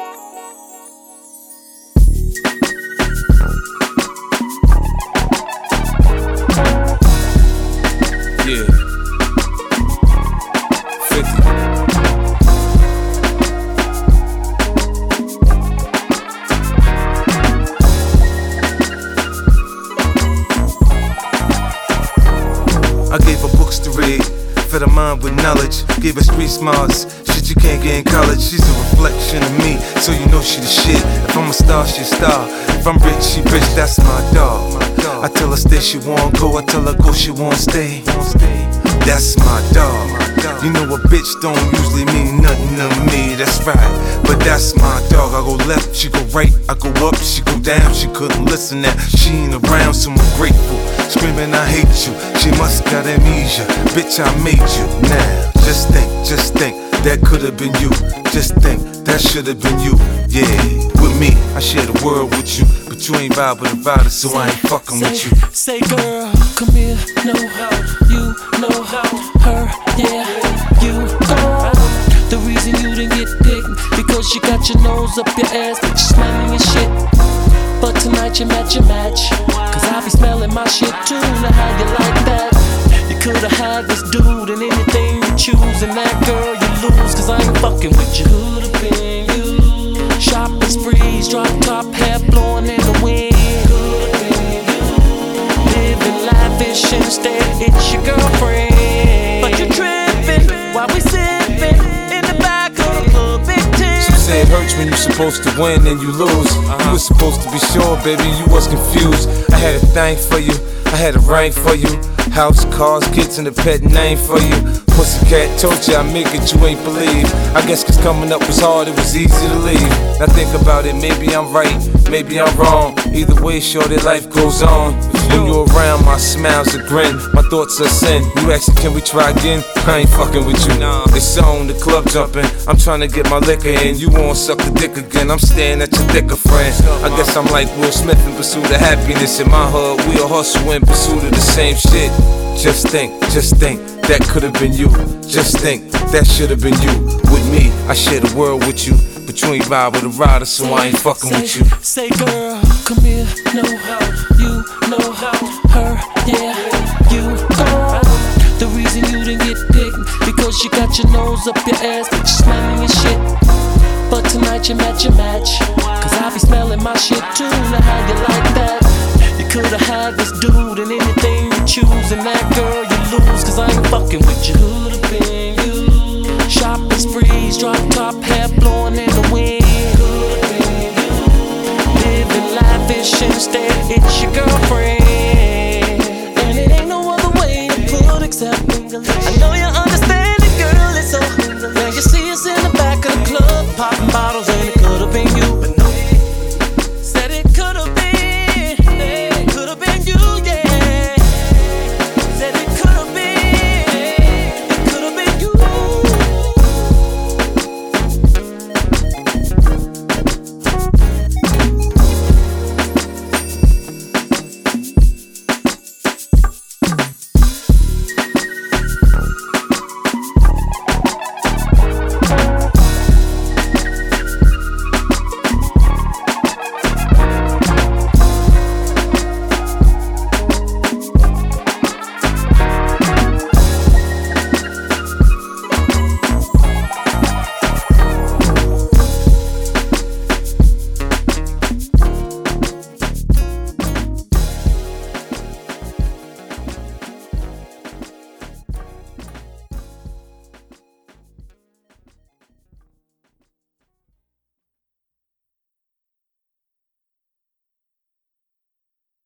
Yeah. 50. I gave her books to read, fed her mind with knowledge, gave her street smarts, shit you can't get in college. She's a reflection of me, so you know she the shit. If I'm a star, she a star. If I'm rich, she rich, that's my dog. I tell her stay, she won't go. I tell her go, she won't stay. That's my dog. You know a bitch don't usually mean nothing to me, that's right. But that's my dog. I go left, she go right. I go up, she go down. She couldn't listen that she ain't around, so I'm grateful. Screaming I hate you, she must got amnesia. Bitch, I made you. Now, just think, that could've been you. Just think, that should've been you. Yeah, with me, I share the world with you. But you ain't vibe with a rider, so I ain't fucking with you. Say girl, come here, no, you know her, yeah, you go. The reason you didn't get picked, because you got your nose up your ass, but you smelling your shit. But tonight you match your match, cause I be smelling my shit too. Now how you like that? You could've had this dude and anything you choose, and that girl you lose, cause I ain't fucking with you. Could've been you. Shopping sprees, drop top, hair blowing in the wind. Could've been you. Living lavish instead, it's your girlfriend. But you tripping while we sipping in the back of the club, Big Ten. She say it hurts when you're supposed to win and you lose. You was supposed to be sure, baby, you was confused. I had a thing for you, I had a ring for you. House, cars, kids, and a pet name for you. Pussycat told you I make it, you ain't believe. I guess cause coming up was hard, it was easy to leave. Now think about it, maybe I'm right, maybe I'm wrong. Either way, sure that life goes on. When you're around, my smile's a grin, my thoughts are sin. You asking, can we try again? I ain't fucking with you. It's on, the club jumping, I'm trying to get my liquor in. You won't suck the dick again, I'm staring at your thicker friend. I guess I'm like Will Smith in pursuit of happiness. In my hood, we all hustle in pursuit of the same shit. Just think, that could've been you. Just think, that should've been you. With me, I share the world with you. But you ain't vibe with a rider, so I ain't fucking with you. Say girl, come here, no, you know her, yeah, you go. The reason you didn't get picked, because you got your nose up your ass, but you smelling your shit. But tonight you match your match, cause I be smelling my shit too. Now how you like that? You could've had this dude and anything you choose, and that girl you lose, cause I ain't fucking with you. Could've been you. Shopping sprees, drop top, hair blowing in the wind. Could've been you. Living lavish instead, it's your girlfriend. And it ain't no other way to put except I know you understand it, girl, it's so. Now you see us in the back of the club, popping bottles